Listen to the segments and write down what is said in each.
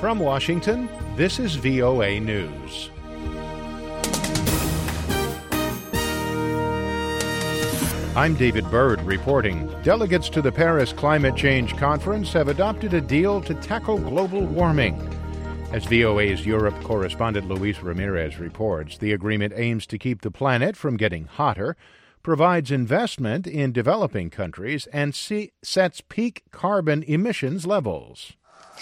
From Washington, this is VOA News. I'm David Byrd reporting. Delegates to the Paris Climate Change Conference have adopted a deal to tackle global warming. As VOA's Europe correspondent Luis Ramirez reports, the agreement aims to keep the planet from getting hotter, provides investment in developing countries, and sets peak carbon emissions levels.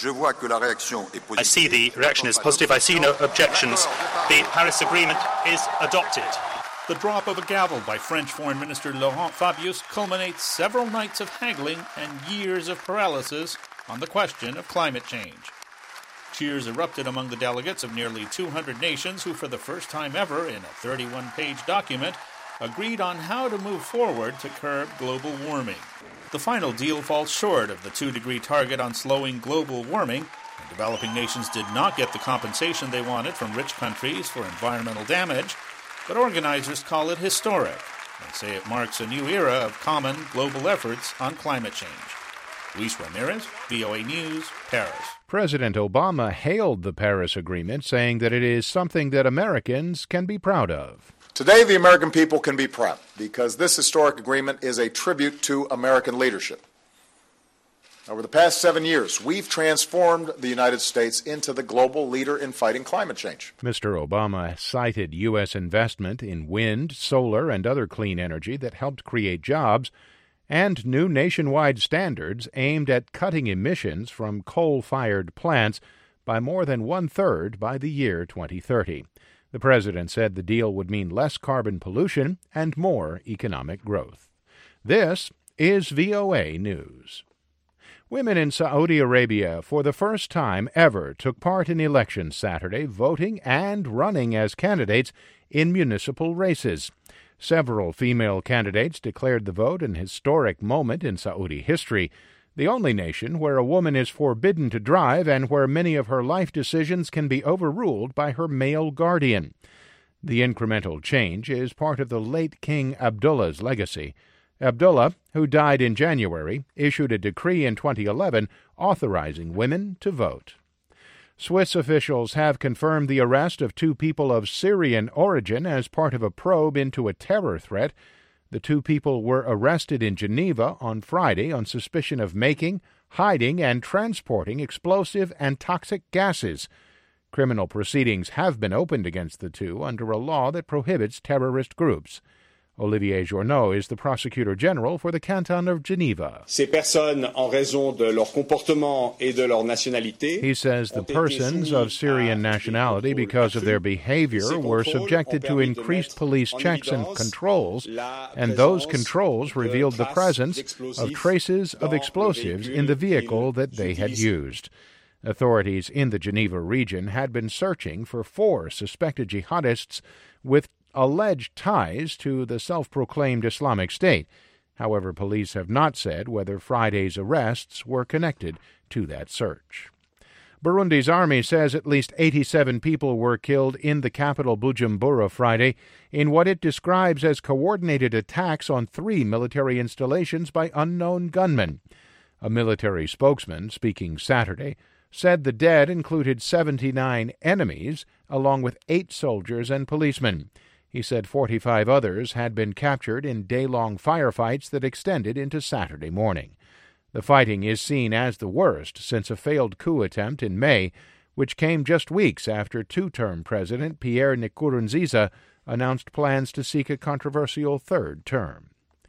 I see the reaction is positive. I see no objections. The Paris Agreement is adopted. The drop of a gavel by French Foreign Minister Laurent Fabius culminates several nights of haggling and years of paralysis on the question of climate change. Cheers erupted among the delegates of nearly 200 nations who, for the first time ever in a 31-page document, agreed on how to move forward to curb global warming. The final deal falls short of the 2-degree target on slowing global warming, and developing nations did not get the compensation they wanted from rich countries for environmental damage, but organizers call it historic and say it marks a new era of common global efforts on climate change. Luis Ramirez, VOA News, Paris. President Obama hailed the Paris Agreement, saying that it is something that Americans can be proud of. Today, the American people can be proud because this historic agreement is a tribute to American leadership. Over the past 7 years, we've transformed the United States into the global leader in fighting climate change. Mr. Obama cited U.S. investment in wind, solar, and other clean energy that helped create jobs, and new nationwide standards aimed at cutting emissions from coal-fired plants by more than one-third by the year 2030. The president said the deal would mean less carbon pollution and more economic growth. This is VOA News. Women in Saudi Arabia, for the first time ever, took part in elections Saturday, voting and running as candidates in municipal races. Several female candidates declared the vote an historic moment in Saudi history, the only nation where a woman is forbidden to drive and where many of her life decisions can be overruled by her male guardian. The incremental change is part of the late King Abdullah's legacy. Abdullah, who died in January, issued a decree in 2011 authorizing women to vote. Swiss officials have confirmed the arrest of 2 people of Syrian origin as part of a probe into a terror threat. The 2 people were arrested in Geneva on Friday on suspicion of making, hiding, and transporting explosive and toxic gases. Criminal proceedings have been opened against the 2 under a law that prohibits terrorist groups. Olivier Journeau is the Prosecutor General for the Canton of Geneva. Ces personnes, en raison de leur comportement et de leur nationalité, he says the persons of Syrian nationality, because of their behavior, were subjected to increased police checks and controls, and those controls revealed the presence of traces of explosives in the vehicle that they had used. Authorities in the Geneva region had been searching for 4 suspected jihadists with alleged ties to the self-proclaimed Islamic State. However, police have not said whether Friday's arrests were connected to that search. Burundi's army says at least 87 people were killed in the capital Bujumbura Friday in what it describes as coordinated attacks on 3 military installations by unknown gunmen. A military spokesman, speaking Saturday, said the dead included 79 enemies, along with 8 soldiers and policemen. He said 45 others had been captured in day-long firefights that extended into Saturday morning. The fighting is seen as the worst since a failed coup attempt in May, which came just weeks after 2-term President Pierre Nkurunziza announced plans to seek a controversial 3rd term.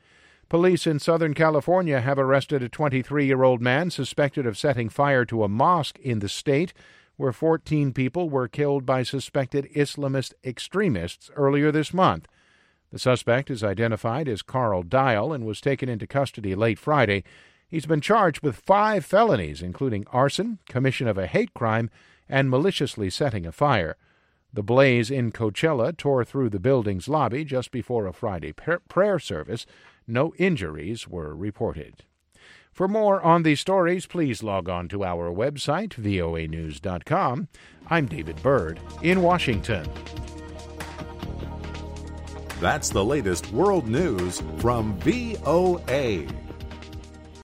Police in Southern California have arrested a 23-year-old man suspected of setting fire to a mosque in the state, where 14 people were killed by suspected Islamist extremists earlier this month. The suspect is identified as Carl Dial and was taken into custody late Friday. He's been charged with 5 felonies, including arson, commission of a hate crime, and maliciously setting a fire. The blaze in Coachella tore through the building's lobby just before a Friday prayer service. No injuries were reported. For more on these stories, please log on to our website, voanews.com. I'm David Byrd in Washington. That's the latest world news from VOA.